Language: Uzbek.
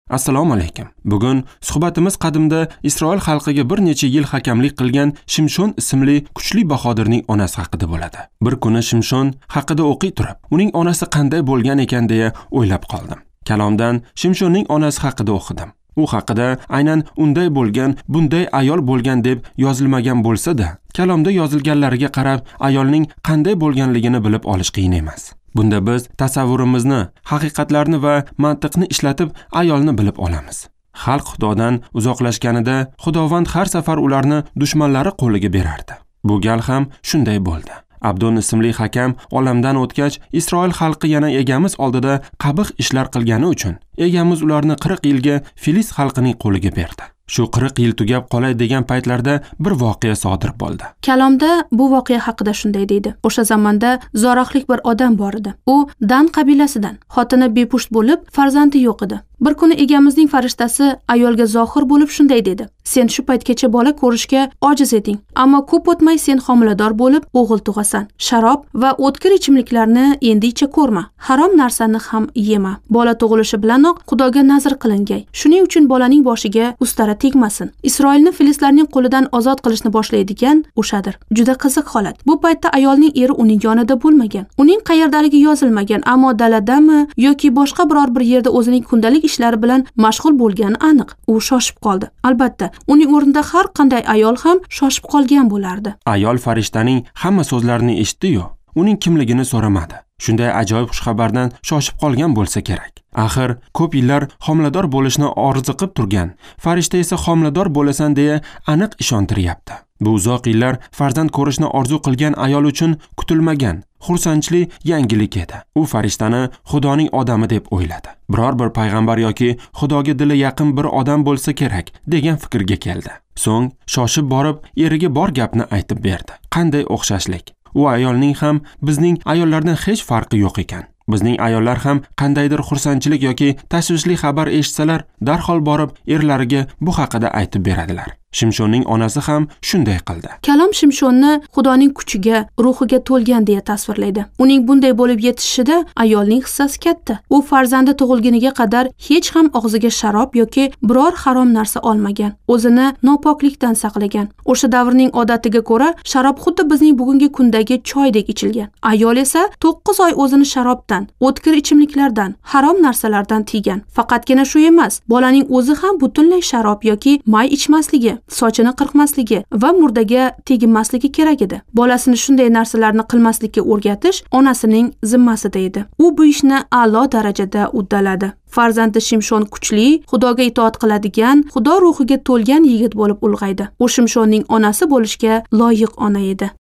Assalomu alaykum. Bugun suhbatimiz qadimda Isroil xalqiga bir necha yil hakamlik qilgan Shimshon ismli kuchli bahodirning onasi haqida bo'ladi. Bir kuni Shimshon haqida o'qiy turib, uning onasi qanday bo'lgan ekan deya o'ylab qoldim. Kalomdan Shimshonning onasi haqida o'qidim. U haqida aynan unday bo'lgan, bunday ayol bo'lgan deb yozilmagan bo'lsa-da, kalomda yozilganlariga qarab ayolning qanday bo'lganligini bilib olish qiyin emas. Bunda biz tasavvurimizni, haqiqatlarni va mantiqni ishlatib ayolni bilib olamiz. Xalq Xudodan uzoqlashganida Xudovand har safar ularni dushmanlari qo'liga berardi. Bu gal ham shunday bo'ldi. Abdon ismli hakam olamdan o'tgach, Isroil xalqi yana egamiz oldida qabih ishlar qilgani uchun egamiz ularni 40 yilga Filist xalqining qo'liga berdi. Shu 40 yil tugab qolay degan paytlarda bir voqea sodir bo'ldi. Kalomda bu voqea haqida shunday deydi. O'sha zamonda Zorahlik bir odam bor edi. U Dan qabilasidan, xotini bepusht bo'lib, farzandi yo'q edi. Bir kuni egamizning farishtasi ayolga zohir bo'lib shunday dedi: "Sen shu paytgacha bola ko'rishga ojiz eding, ammo ko'p o'tmay sen homilador bo'lib o'g'il tug'asan. Sharob va o'tkir ichimliklarni endi icha ko'rma. Harom narsani ham yema. Bola tug'ilishi bilanoq Xudoga nazr qilingay. Shuning uchun bolaning boshiga ustara tegmasin." Isroilni filistlarning qo'lidan ozod qilishni boshlaydigan o'shadir. Juda qiziq holat. Bu paytda ayolning eri uning yonida bo'lmagan. Uning qayerdaligi yozilmagan, ammo daladami yoki boshqa biror bir yerda o'zining kundalik ishlari bilan mashg'ul bo'lgani aniq. U shoshib qoldi. Albatta, uning o'rnida har qanday ayol ham shoshib qolgan bo'lardi. Ayol farishtaning hamma so'zlarini eshitdi-yu, uning kimligini so'ramadi. Shunday ajoyib xushxabardan shoshib qolgan bo'lsa kerak. Axir ko'p yillar homilador bo'lishni orziqib turgan, farishta esa homilador bo'lasan deya aniq ishontiryapti. Bu uzoq yillar farzand ko'rishni orzu qilgan ayol uchun kutilmagan, xursandchilik yangilik edi. U farishtani Xudoning odami deb o'yladi. Biror bir payg'ambar yoki Xudoga dili yaqin bir odam bo'lsa kerak degan fikrga keldi. So'ng shoshib borib eriga bor gapni aytib berdi. Qanday o'xshashlik. U ayolning ham bizning ayollardan hech farqi yo'q ekan. Bizning ayollar ham qandaydir xursandchilik yoki tashvishli xabar eshitsalar, darhol borib erlariga bu haqida aytib beradilar. Shimshonning onasi ham shunday qildi. Kalom Shimshonni Xudoning kuchiga, ruhiga to'lgan deya tasvirlaydi. Uning bunday bo'lib yetishida ayolning hissasi katta. U farzandi tug'ilguniga qadar hech ham og'ziga sharob yoki biror harom narsa olmagan. O'zini nopoklikdan saqlagan. O'sha davrning odatiga ko'ra, sharob xuddi bizning bugungi kundagi choydek ichilgan. Ayol esa 9 oy o'zini sharobdan, o'tkir ichimliklardan, harom narsalardan tiygan. Faqatgina shu emas, bolaning o'zi ham butunlay sharob yoki may ichmasligi, sochini qirqmasligi va murdaga teginmasligi kerak edi. Bolasini shunday narsalarni qilmaslikka o'rgatish onasining zimmasida edi. U bu ishni a'lo darajada uddaladi. Farzandi Shimshon kuchli, Xudoga itoat qiladigan, Xudo ruhiga to'lgan yigit bo'lib ulg'aydi. U Shimshonning onasi bo'lishga loyiq ona edi.